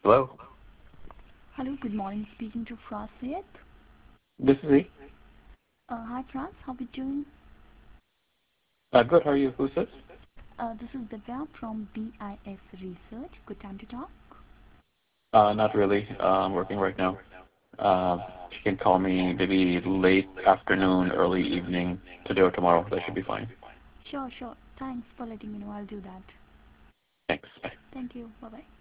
Hello. Hello, good morning. Speaking to Fraz Syed. This is he. Hi, Fraz. How are you doing? Good. How are you? Who's this? This is Divya from BIS Research. Good time to talk. Not really. I'm working right now. You can call me maybe late afternoon, early evening, today or tomorrow. That should be fine. Sure, sure. Thanks for letting me know. I'll do that. Thanks. Bye. Thank you. Bye bye.